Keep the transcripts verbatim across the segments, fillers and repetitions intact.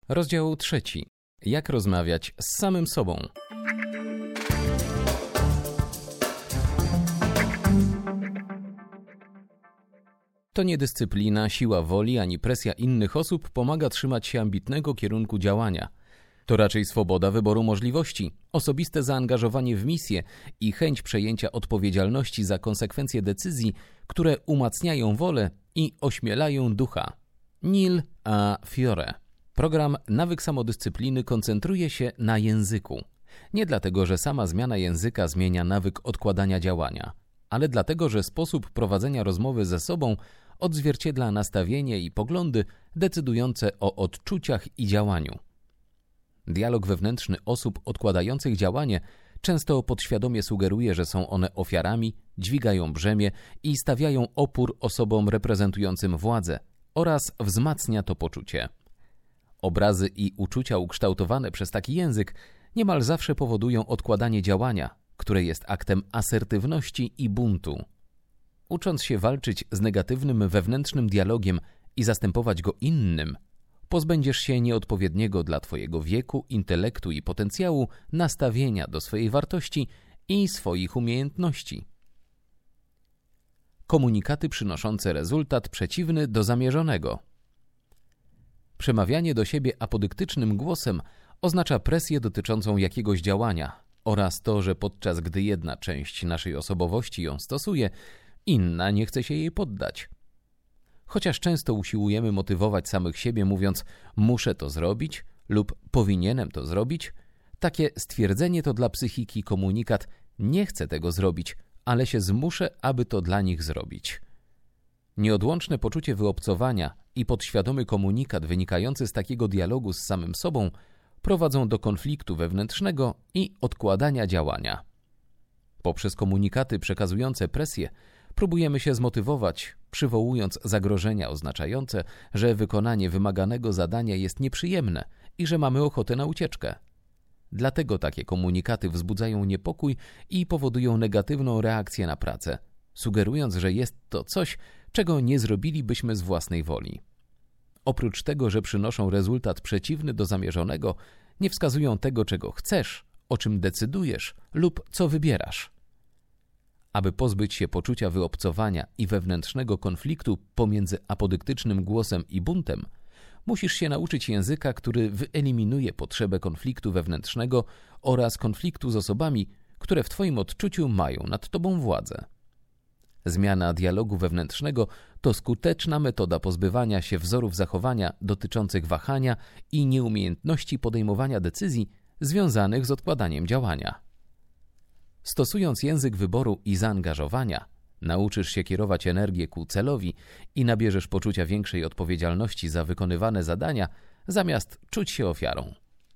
Rozdział trzeci. Jak rozmawiać z samym sobą? To nie dyscyplina, siła woli ani presja innych osób pomaga trzymać się ambitnego kierunku działania. To raczej swoboda wyboru możliwości, osobiste zaangażowanie w misję i chęć przejęcia odpowiedzialności za konsekwencje decyzji, które umacniają wolę i ośmielają ducha. Neil A. Fiore. Program Nawyk Samodyscypliny koncentruje się na języku. Nie dlatego, że sama zmiana języka zmienia nawyk odkładania działania, ale dlatego, że sposób prowadzenia rozmowy ze sobą odzwierciedla nastawienie i poglądy decydujące o odczuciach i działaniu. Dialog wewnętrzny osób odkładających działanie często podświadomie sugeruje, że są one ofiarami, dźwigają brzemię i stawiają opór osobom reprezentującym władzę oraz wzmacnia to poczucie. Obrazy i uczucia ukształtowane przez taki język niemal zawsze powodują odkładanie działania, które jest aktem asertywności i buntu. Ucząc się walczyć z negatywnym wewnętrznym dialogiem i zastępować go innym, pozbędziesz się nieodpowiedniego dla Twojego wieku, intelektu i potencjału nastawienia do swojej wartości i swoich umiejętności. Komunikaty przynoszące rezultat przeciwny do zamierzonego. Przemawianie do siebie apodyktycznym głosem oznacza presję dotyczącą jakiegoś działania oraz to, że podczas gdy jedna część naszej osobowości ją stosuje, inna nie chce się jej poddać. Chociaż często usiłujemy motywować samych siebie, mówiąc muszę to zrobić lub powinienem to zrobić, takie stwierdzenie to dla psychiki komunikat nie chcę tego zrobić, ale się zmuszę, aby to dla nich zrobić. Nieodłączne poczucie wyobcowania i podświadomy komunikat wynikający z takiego dialogu z samym sobą prowadzą do konfliktu wewnętrznego i odkładania działania. Poprzez komunikaty przekazujące presję próbujemy się zmotywować, przywołując zagrożenia oznaczające, że wykonanie wymaganego zadania jest nieprzyjemne i że mamy ochotę na ucieczkę. Dlatego takie komunikaty wzbudzają niepokój i powodują negatywną reakcję na pracę, sugerując, że jest to coś, czego nie zrobilibyśmy z własnej woli. Oprócz tego, że przynoszą rezultat przeciwny do zamierzonego, nie wskazują tego, czego chcesz, o czym decydujesz lub co wybierasz. Aby pozbyć się poczucia wyobcowania i wewnętrznego konfliktu pomiędzy apodyktycznym głosem i buntem, musisz się nauczyć języka, który wyeliminuje potrzebę konfliktu wewnętrznego oraz konfliktu z osobami, które w Twoim odczuciu mają nad Tobą władzę. Zmiana dialogu wewnętrznego to skuteczna metoda pozbywania się wzorów zachowania dotyczących wahania i nieumiejętności podejmowania decyzji związanych z odkładaniem działania. Stosując język wyboru i zaangażowania, nauczysz się kierować energię ku celowi i nabierzesz poczucia większej odpowiedzialności za wykonywane zadania, zamiast czuć się ofiarą.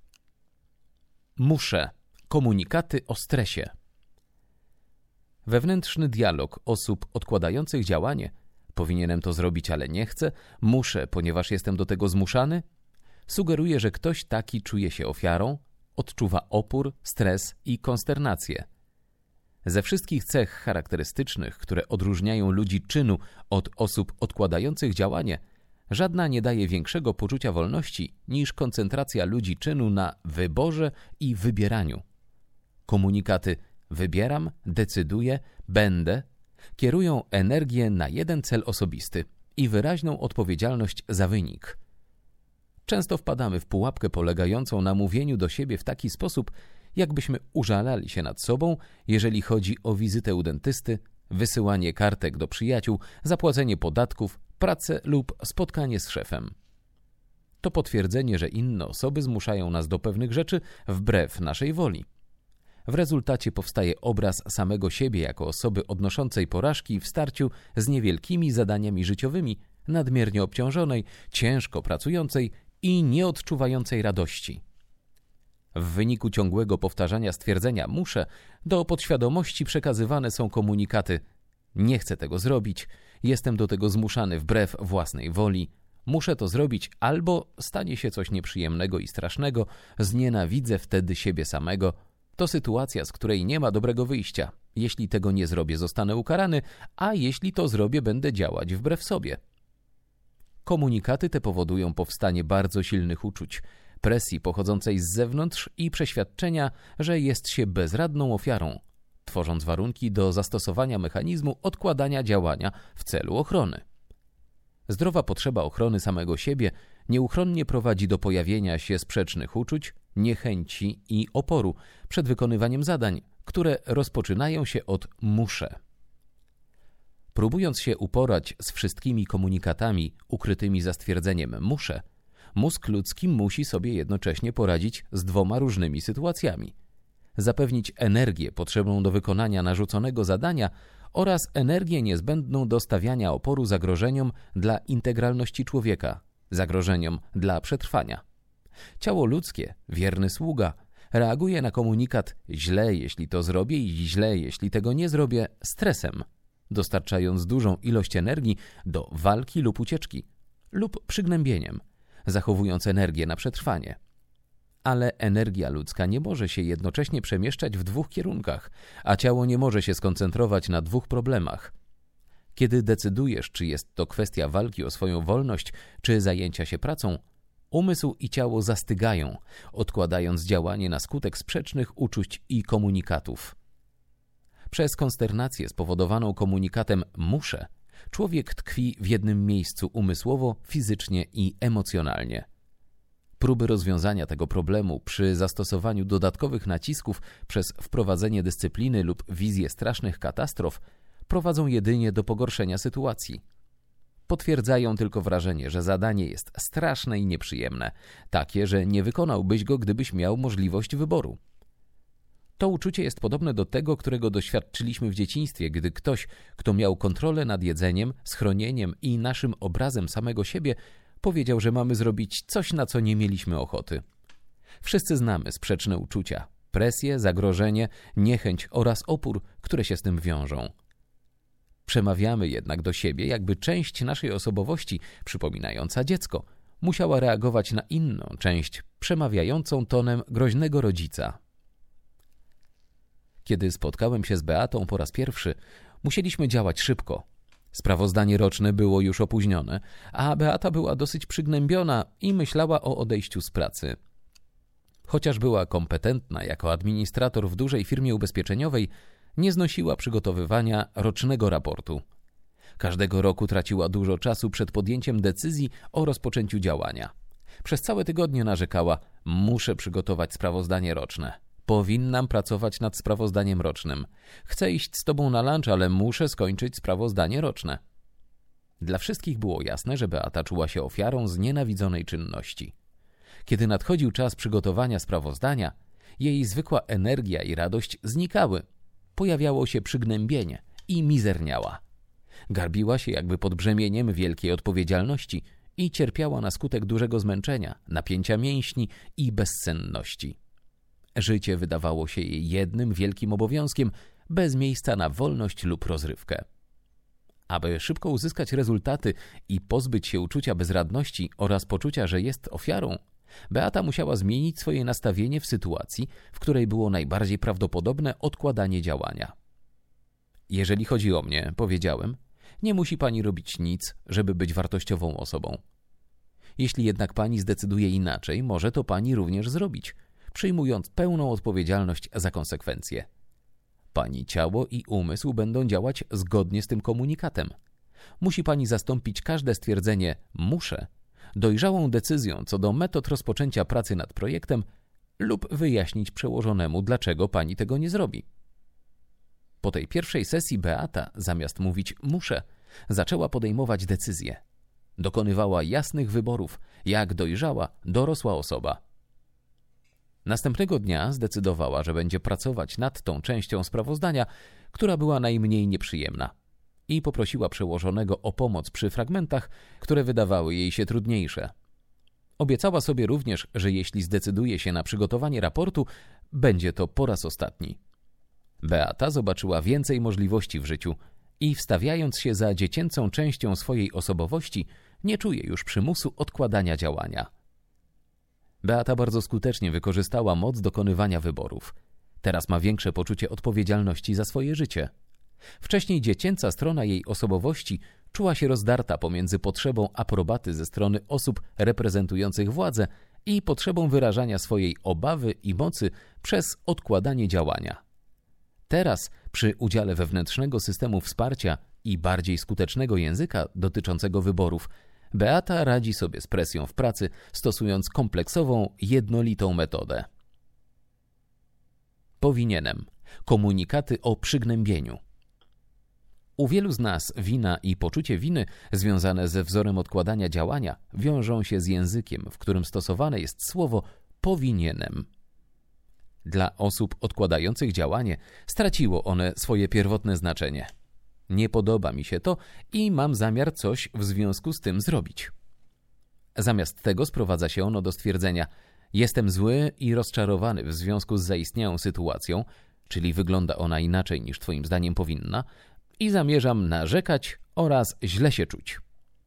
Muszę. Komunikaty o stresie. Wewnętrzny dialog osób odkładających działanie powinienem to zrobić, ale nie chcę, muszę, ponieważ jestem do tego zmuszany, sugeruje, że ktoś taki czuje się ofiarą, odczuwa opór, stres i konsternację. Ze wszystkich cech charakterystycznych, które odróżniają ludzi czynu od osób odkładających działanie, żadna nie daje większego poczucia wolności niż koncentracja ludzi czynu na wyborze i wybieraniu. Komunikaty wybieram, decyduję, będę kierują energię na jeden cel osobisty i wyraźną odpowiedzialność za wynik. Często wpadamy w pułapkę polegającą na mówieniu do siebie w taki sposób, jakbyśmy użalali się nad sobą, jeżeli chodzi o wizytę u dentysty, wysyłanie kartek do przyjaciół, zapłacenie podatków, pracę lub spotkanie z szefem. To potwierdzenie, że inne osoby zmuszają nas do pewnych rzeczy wbrew naszej woli. W rezultacie powstaje obraz samego siebie jako osoby odnoszącej porażki w starciu z niewielkimi zadaniami życiowymi, nadmiernie obciążonej, ciężko pracującej i nie odczuwającej radości. W wyniku ciągłego powtarzania stwierdzenia muszę, do podświadomości przekazywane są komunikaty nie chcę tego zrobić, jestem do tego zmuszany wbrew własnej woli, muszę to zrobić albo stanie się coś nieprzyjemnego i strasznego, znienawidzę wtedy siebie samego. To sytuacja, z której nie ma dobrego wyjścia. Jeśli tego nie zrobię, zostanę ukarany, a jeśli to zrobię, będę działać wbrew sobie. Komunikaty te powodują powstanie bardzo silnych uczuć, presji pochodzącej z zewnątrz i przeświadczenia, że jest się bezradną ofiarą, tworząc warunki do zastosowania mechanizmu odkładania działania w celu ochrony. Zdrowa potrzeba ochrony samego siebie nieuchronnie prowadzi do pojawienia się sprzecznych uczuć, niechęci i oporu przed wykonywaniem zadań, które rozpoczynają się od muszę. Próbując się uporać z wszystkimi komunikatami ukrytymi za stwierdzeniem muszę, mózg ludzki musi sobie jednocześnie poradzić z dwoma różnymi sytuacjami. Zapewnić energię potrzebną do wykonania narzuconego zadania oraz energię niezbędną do stawiania oporu zagrożeniom dla integralności człowieka, zagrożeniom dla przetrwania. Ciało ludzkie, wierny sługa, reaguje na komunikat źle, jeśli to zrobię i źle, jeśli tego nie zrobię, stresem, dostarczając dużą ilość energii do walki lub ucieczki, lub przygnębieniem, zachowując energię na przetrwanie. Ale energia ludzka nie może się jednocześnie przemieszczać w dwóch kierunkach, a ciało nie może się skoncentrować na dwóch problemach. Kiedy decydujesz, czy jest to kwestia walki o swoją wolność, czy zajęcia się pracą, umysł i ciało zastygają, odkładając działanie na skutek sprzecznych uczuć i komunikatów. Przez konsternację spowodowaną komunikatem muszę, człowiek tkwi w jednym miejscu umysłowo, fizycznie i emocjonalnie. Próby rozwiązania tego problemu przy zastosowaniu dodatkowych nacisków przez wprowadzenie dyscypliny lub wizję strasznych katastrof prowadzą jedynie do pogorszenia sytuacji. Potwierdzają tylko wrażenie, że zadanie jest straszne i nieprzyjemne, takie, że nie wykonałbyś go, gdybyś miał możliwość wyboru. To uczucie jest podobne do tego, którego doświadczyliśmy w dzieciństwie, gdy ktoś, kto miał kontrolę nad jedzeniem, schronieniem i naszym obrazem samego siebie, powiedział, że mamy zrobić coś, na co nie mieliśmy ochoty. Wszyscy znamy sprzeczne uczucia, presję, zagrożenie, niechęć oraz opór, które się z tym wiążą. Przemawiamy jednak do siebie, jakby część naszej osobowości, przypominająca dziecko, musiała reagować na inną część, przemawiającą tonem groźnego rodzica. Kiedy spotkałem się z Beatą po raz pierwszy, musieliśmy działać szybko. Sprawozdanie roczne było już opóźnione, a Beata była dosyć przygnębiona i myślała o odejściu z pracy. Chociaż była kompetentna jako administrator w dużej firmie ubezpieczeniowej, nie znosiła przygotowywania rocznego raportu. Każdego roku traciła dużo czasu przed podjęciem decyzji o rozpoczęciu działania. Przez całe tygodnie narzekała: muszę przygotować sprawozdanie roczne. Powinnam pracować nad sprawozdaniem rocznym. Chcę iść z tobą na lunch, ale muszę skończyć sprawozdanie roczne. Dla wszystkich było jasne, że Beata czuła się ofiarą znienawidzonej czynności. Kiedy nadchodził czas przygotowania sprawozdania, jej zwykła energia i radość znikały. Pojawiało się przygnębienie i mizerniała. Garbiła się jakby pod brzemieniem wielkiej odpowiedzialności i cierpiała na skutek dużego zmęczenia, napięcia mięśni i bezsenności. Życie wydawało się jej jednym wielkim obowiązkiem, bez miejsca na wolność lub rozrywkę. Aby szybko uzyskać rezultaty i pozbyć się uczucia bezradności oraz poczucia, że jest ofiarą, Beata musiała zmienić swoje nastawienie w sytuacji, w której było najbardziej prawdopodobne odkładanie działania. Jeżeli chodzi o mnie, powiedziałem, nie musi pani robić nic, żeby być wartościową osobą. Jeśli jednak pani zdecyduje inaczej, może to pani również zrobić, przyjmując pełną odpowiedzialność za konsekwencje. Pani ciało i umysł będą działać zgodnie z tym komunikatem. Musi pani zastąpić każde stwierdzenie muszę dojrzałą decyzją co do metod rozpoczęcia pracy nad projektem lub wyjaśnić przełożonemu, dlaczego pani tego nie zrobi. Po tej pierwszej sesji Beata, zamiast mówić muszę, zaczęła podejmować decyzje. Dokonywała jasnych wyborów, jak dojrzała, dorosła osoba. Następnego dnia zdecydowała, że będzie pracować nad tą częścią sprawozdania, która była najmniej nieprzyjemna, i poprosiła przełożonego o pomoc przy fragmentach, które wydawały jej się trudniejsze. Obiecała sobie również, że jeśli zdecyduje się na przygotowanie raportu, będzie to po raz ostatni. Beata zobaczyła więcej możliwości w życiu i wstawiając się za dziecięcą częścią swojej osobowości, nie czuje już przymusu odkładania działania. Beata bardzo skutecznie wykorzystała moc dokonywania wyborów. Teraz ma większe poczucie odpowiedzialności za swoje życie. Wcześniej dziecięca strona jej osobowości czuła się rozdarta pomiędzy potrzebą aprobaty ze strony osób reprezentujących władzę i potrzebą wyrażania swojej obawy i mocy przez odkładanie działania. Teraz, przy udziale wewnętrznego systemu wsparcia i bardziej skutecznego języka dotyczącego wyborów, Beata radzi sobie z presją w pracy, stosując kompleksową, jednolitą metodę. Powinienem. Komunikaty o przygnębieniu. U wielu z nas wina i poczucie winy związane ze wzorem odkładania działania wiążą się z językiem, w którym stosowane jest słowo powinienem. Dla osób odkładających działanie straciło one swoje pierwotne znaczenie. Nie podoba mi się to i mam zamiar coś w związku z tym zrobić. Zamiast tego sprowadza się ono do stwierdzenia: jestem zły i rozczarowany w związku z zaistniałą sytuacją, czyli wygląda ona inaczej niż twoim zdaniem powinna, i zamierzam narzekać oraz źle się czuć.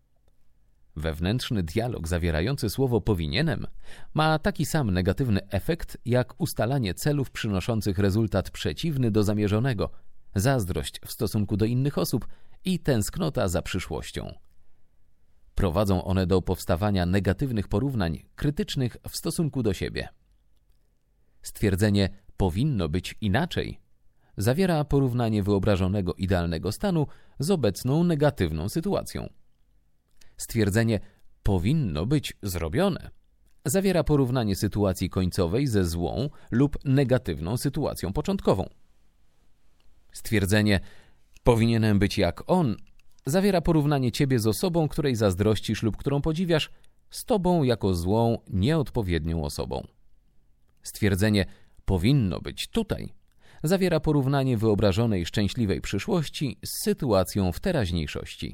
Wewnętrzny dialog zawierający słowo powinienem ma taki sam negatywny efekt jak ustalanie celów przynoszących rezultat przeciwny do zamierzonego, zazdrość w stosunku do innych osób i tęsknota za przyszłością. Prowadzą one do powstawania negatywnych porównań krytycznych w stosunku do siebie. Stwierdzenie powinno być inaczej zawiera porównanie wyobrażonego idealnego stanu z obecną negatywną sytuacją. Stwierdzenie powinno być zrobione zawiera porównanie sytuacji końcowej ze złą lub negatywną sytuacją początkową. Stwierdzenie powinienem być jak on zawiera porównanie ciebie z osobą, której zazdrościsz lub którą podziwiasz, z tobą jako złą, nieodpowiednią osobą. Stwierdzenie powinno być tutaj zawiera porównanie wyobrażonej szczęśliwej przyszłości z sytuacją w teraźniejszości.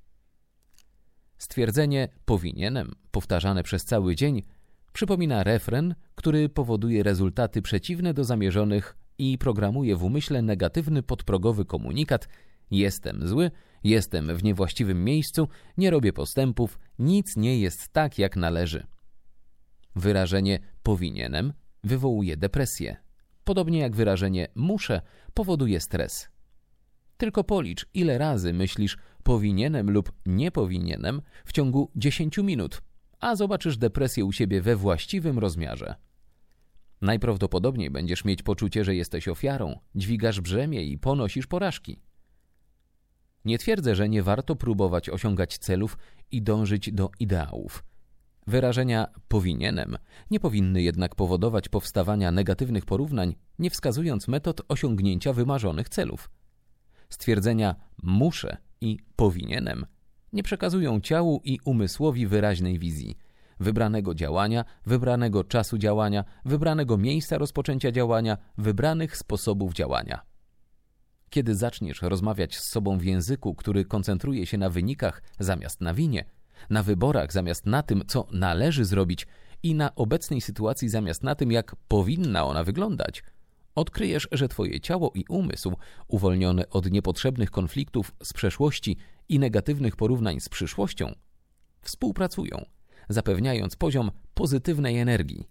Stwierdzenie powinienem, powtarzane przez cały dzień, przypomina refren, który powoduje rezultaty przeciwne do zamierzonych i programuje w umyśle negatywny podprogowy komunikat: jestem zły, jestem w niewłaściwym miejscu, nie robię postępów, nic nie jest tak, jak należy. Wyrażenie powinienem wywołuje depresję. Podobnie jak wyrażenie muszę powoduje stres. Tylko policz, ile razy myślisz powinienem lub nie powinienem w ciągu dziesięciu minut, a zobaczysz depresję u siebie we właściwym rozmiarze. Najprawdopodobniej będziesz mieć poczucie, że jesteś ofiarą, dźwigasz brzemię i ponosisz porażki. Nie twierdzę, że nie warto próbować osiągać celów i dążyć do ideałów. Wyrażenia powinienem nie powinny jednak powodować powstawania negatywnych porównań, nie wskazując metod osiągnięcia wymarzonych celów. Stwierdzenia muszę i powinienem nie przekazują ciału i umysłowi wyraźnej wizji, wybranego działania, wybranego czasu działania, wybranego miejsca rozpoczęcia działania, wybranych sposobów działania. Kiedy zaczniesz rozmawiać z sobą w języku, który koncentruje się na wynikach zamiast na winie, na wyborach zamiast na tym, co należy zrobić i na obecnej sytuacji zamiast na tym, jak powinna ona wyglądać, odkryjesz, że twoje ciało i umysł, uwolnione od niepotrzebnych konfliktów z przeszłości i negatywnych porównań z przyszłością, współpracują, zapewniając poziom pozytywnej energii.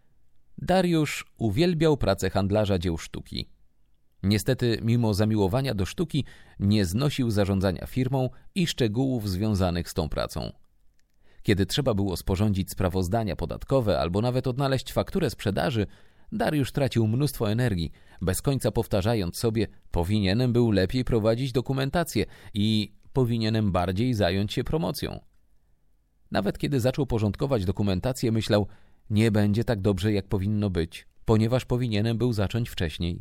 Dariusz uwielbiał pracę handlarza dzieł sztuki. Niestety, mimo zamiłowania do sztuki, nie znosił zarządzania firmą i szczegółów związanych z tą pracą. Kiedy trzeba było sporządzić sprawozdania podatkowe albo nawet odnaleźć fakturę sprzedaży, Dariusz tracił mnóstwo energii, bez końca powtarzając sobie: powinienem był lepiej prowadzić dokumentację i powinienem bardziej zająć się promocją. Nawet kiedy zaczął porządkować dokumentację, myślał: nie będzie tak dobrze, jak powinno być, ponieważ powinienem był zacząć wcześniej.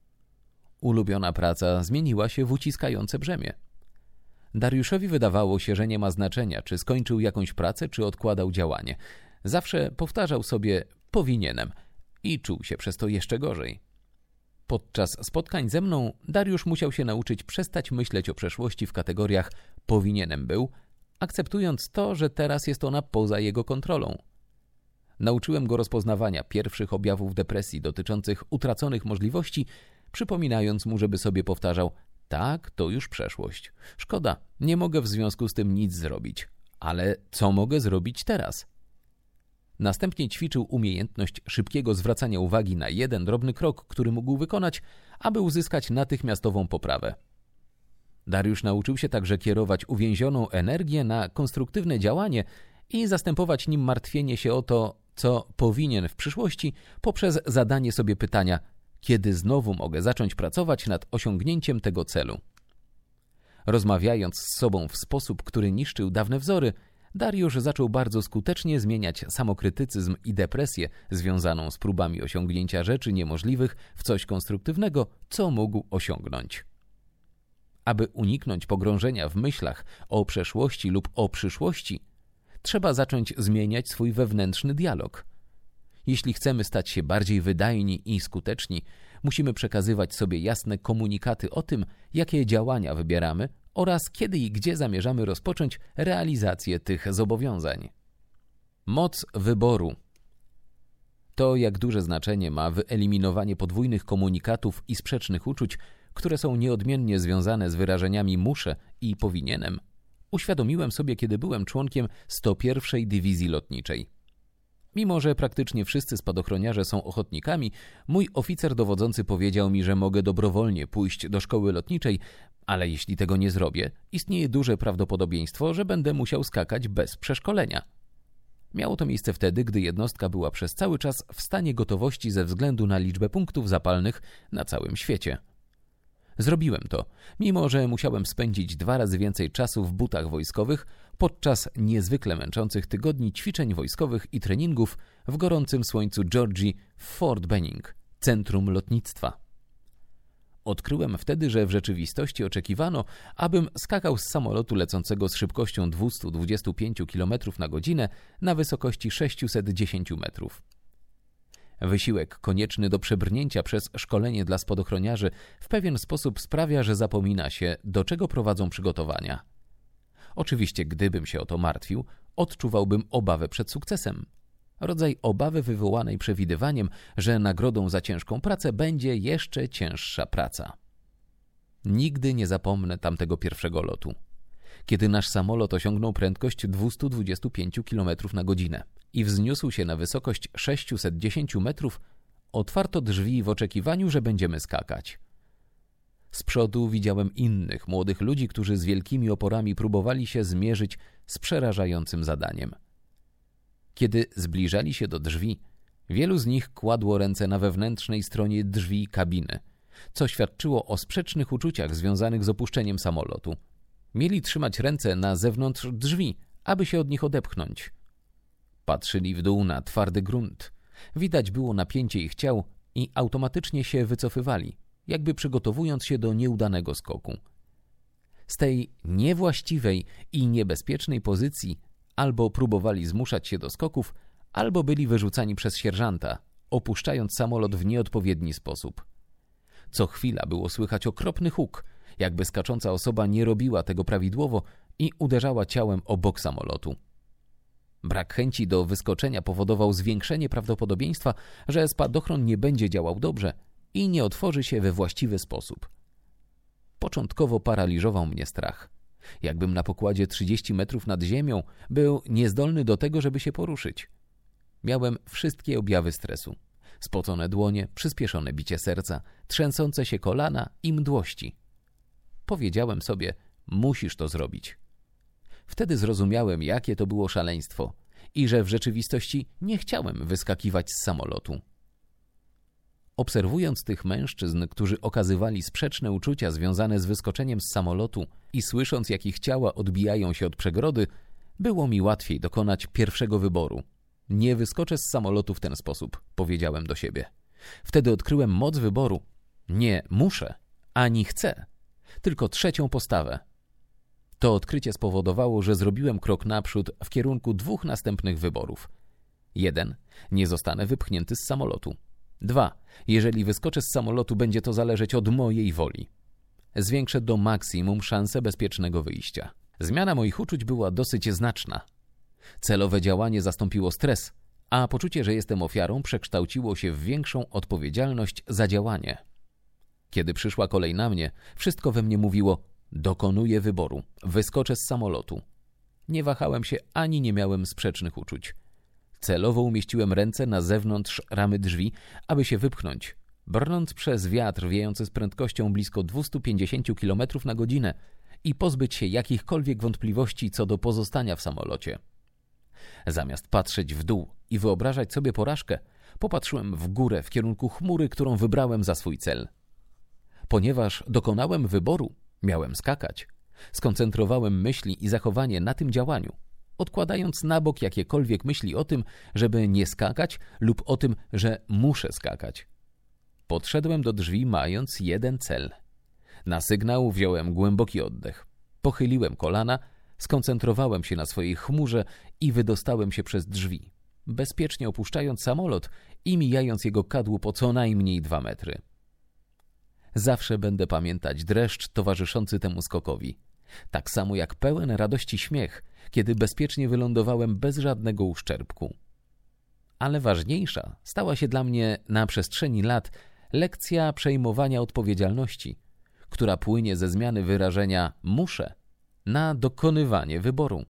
Ulubiona praca zmieniła się w uciskające brzemię. Dariuszowi wydawało się, że nie ma znaczenia, czy skończył jakąś pracę, czy odkładał działanie. Zawsze powtarzał sobie powinienem i czuł się przez to jeszcze gorzej. Podczas spotkań ze mną Dariusz musiał się nauczyć przestać myśleć o przeszłości w kategoriach powinienem był, akceptując to, że teraz jest ona poza jego kontrolą. Nauczyłem go rozpoznawania pierwszych objawów depresji dotyczących utraconych możliwości, przypominając mu, żeby sobie powtarzał: tak, to już przeszłość. Szkoda, nie mogę w związku z tym nic zrobić. Ale co mogę zrobić teraz? Następnie ćwiczył umiejętność szybkiego zwracania uwagi na jeden drobny krok, który mógł wykonać, aby uzyskać natychmiastową poprawę. Dariusz nauczył się także kierować uwięzioną energię na konstruktywne działanie i zastępować nim martwienie się o to, co powinien w przyszłości, poprzez zadanie sobie pytania, kiedy znowu mogę zacząć pracować nad osiągnięciem tego celu. Rozmawiając z sobą w sposób, który niszczył dawne wzory, Dariusz zaczął bardzo skutecznie zmieniać samokrytycyzm i depresję związaną z próbami osiągnięcia rzeczy niemożliwych w coś konstruktywnego, co mógł osiągnąć. Aby uniknąć pogrążenia w myślach o przeszłości lub o przyszłości, trzeba zacząć zmieniać swój wewnętrzny dialog. Jeśli chcemy stać się bardziej wydajni i skuteczni, musimy przekazywać sobie jasne komunikaty o tym, jakie działania wybieramy oraz kiedy i gdzie zamierzamy rozpocząć realizację tych zobowiązań. Moc wyboru. To, jak duże znaczenie ma wyeliminowanie podwójnych komunikatów i sprzecznych uczuć, które są nieodmiennie związane z wyrażeniami muszę i powinienem, uświadomiłem sobie, kiedy byłem członkiem sto pierwszej Dywizji Lotniczej. Mimo że praktycznie wszyscy spadochroniarze są ochotnikami, mój oficer dowodzący powiedział mi, że mogę dobrowolnie pójść do szkoły lotniczej, ale jeśli tego nie zrobię, istnieje duże prawdopodobieństwo, że będę musiał skakać bez przeszkolenia. Miało to miejsce wtedy, gdy jednostka była przez cały czas w stanie gotowości ze względu na liczbę punktów zapalnych na całym świecie. Zrobiłem to, mimo że musiałem spędzić dwa razy więcej czasu w butach wojskowych podczas niezwykle męczących tygodni ćwiczeń wojskowych i treningów w gorącym słońcu Georgii w Fort Benning, centrum lotnictwa. Odkryłem wtedy, że w rzeczywistości oczekiwano, abym skakał z samolotu lecącego z szybkością dwieście dwadzieścia pięć kilometrów na godzinę na wysokości sześćset dziesięć metrów. Wysiłek konieczny do przebrnięcia przez szkolenie dla spadochroniarzy w pewien sposób sprawia, że zapomina się, do czego prowadzą przygotowania. Oczywiście, gdybym się o to martwił, odczuwałbym obawę przed sukcesem. Rodzaj obawy wywołanej przewidywaniem, że nagrodą za ciężką pracę będzie jeszcze cięższa praca. Nigdy nie zapomnę tamtego pierwszego lotu. Kiedy nasz samolot osiągnął prędkość dwieście dwadzieścia pięć kilometrów na godzinę i wzniósł się na wysokość sześćset dziesięć metrów, otwarto drzwi w oczekiwaniu, że będziemy skakać. Z przodu widziałem innych młodych ludzi, którzy z wielkimi oporami próbowali się zmierzyć z przerażającym zadaniem. Kiedy zbliżali się do drzwi, wielu z nich kładło ręce na wewnętrznej stronie drzwi kabiny, co świadczyło o sprzecznych uczuciach związanych z opuszczeniem samolotu. Mieli trzymać ręce na zewnątrz drzwi, aby się od nich odepchnąć. Patrzyli w dół na twardy grunt. Widać było napięcie ich ciał i automatycznie się wycofywali, jakby przygotowując się do nieudanego skoku. Z tej niewłaściwej i niebezpiecznej pozycji albo próbowali zmuszać się do skoków, albo byli wyrzucani przez sierżanta, opuszczając samolot w nieodpowiedni sposób. Co chwila było słychać okropny huk, jakby skacząca osoba nie robiła tego prawidłowo i uderzała ciałem o bok samolotu. Brak chęci do wyskoczenia powodował zwiększenie prawdopodobieństwa, że spadochron nie będzie działał dobrze i nie otworzy się we właściwy sposób. Początkowo paraliżował mnie strach. Jakbym na pokładzie trzydzieści metrów nad ziemią był niezdolny do tego, żeby się poruszyć. Miałem wszystkie objawy stresu. Spocone dłonie, przyspieszone bicie serca, trzęsące się kolana i mdłości. Powiedziałem sobie, musisz to zrobić. Wtedy zrozumiałem, jakie to było szaleństwo i że w rzeczywistości nie chciałem wyskakiwać z samolotu. Obserwując tych mężczyzn, którzy okazywali sprzeczne uczucia związane z wyskoczeniem z samolotu i słysząc, jak ich ciała odbijają się od przegrody, było mi łatwiej dokonać pierwszego wyboru. Nie wyskoczę z samolotu w ten sposób, powiedziałem do siebie. Wtedy odkryłem moc wyboru. Nie muszę, ani chcę, tylko trzecią postawę. To odkrycie spowodowało, że zrobiłem krok naprzód w kierunku dwóch następnych wyborów. Jeden. Nie zostanę wypchnięty z samolotu. Dwa. Jeżeli wyskoczę z samolotu, będzie to zależeć od mojej woli. Zwiększę do maksimum szansę bezpiecznego wyjścia. Zmiana moich uczuć była dosyć znaczna. Celowe działanie zastąpiło stres, a poczucie, że jestem ofiarą, przekształciło się w większą odpowiedzialność za działanie. Kiedy przyszła kolej na mnie, wszystko we mnie mówiło: dokonuję wyboru, wyskoczę z samolotu. Nie wahałem się ani nie miałem sprzecznych uczuć. Celowo umieściłem ręce na zewnątrz ramy drzwi, aby się wypchnąć. Brnąc przez wiatr wiejący z prędkością blisko dwieście pięćdziesiąt kilometrów na godzinę, i pozbyć się jakichkolwiek wątpliwości co do pozostania w samolocie. Zamiast patrzeć w dół i wyobrażać sobie porażkę, popatrzyłem w górę w kierunku chmury, którą wybrałem za swój cel. Ponieważ dokonałem wyboru, miałem skakać. Skoncentrowałem myśli i zachowanie na tym działaniu, odkładając na bok jakiekolwiek myśli o tym, żeby nie skakać lub o tym, że muszę skakać. Podszedłem do drzwi, mając jeden cel. Na sygnał wziąłem głęboki oddech. Pochyliłem kolana, skoncentrowałem się na swojej chmurze i wydostałem się przez drzwi, bezpiecznie opuszczając samolot i mijając jego kadłub o co najmniej dwa metry. Zawsze będę pamiętać dreszcz towarzyszący temu skokowi. Tak samo jak pełen radości śmiech, kiedy bezpiecznie wylądowałem bez żadnego uszczerbku. Ale ważniejsza stała się dla mnie na przestrzeni lat lekcja przejmowania odpowiedzialności, która płynie ze zmiany wyrażenia muszę na dokonywanie wyboru.